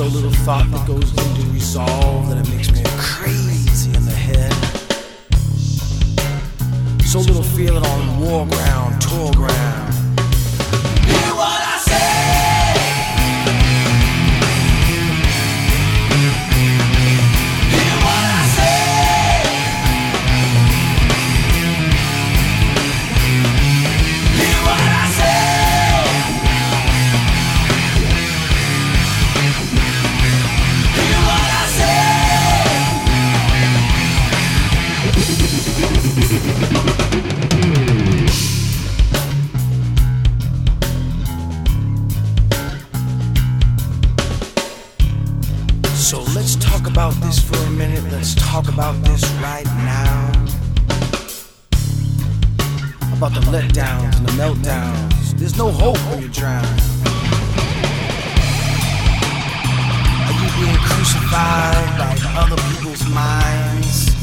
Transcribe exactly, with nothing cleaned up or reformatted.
So little thought that goes into resolve that it makes me crazy in the head. So little feeling on war ground, tour ground. Hear what I say. Hear what I say. Hear what I say. Hear what I say. So let's talk about this for a minute. Let's talk about this right now. About the letdowns and the meltdowns. There's no hope when you drown. Are you being crucified by other people's minds?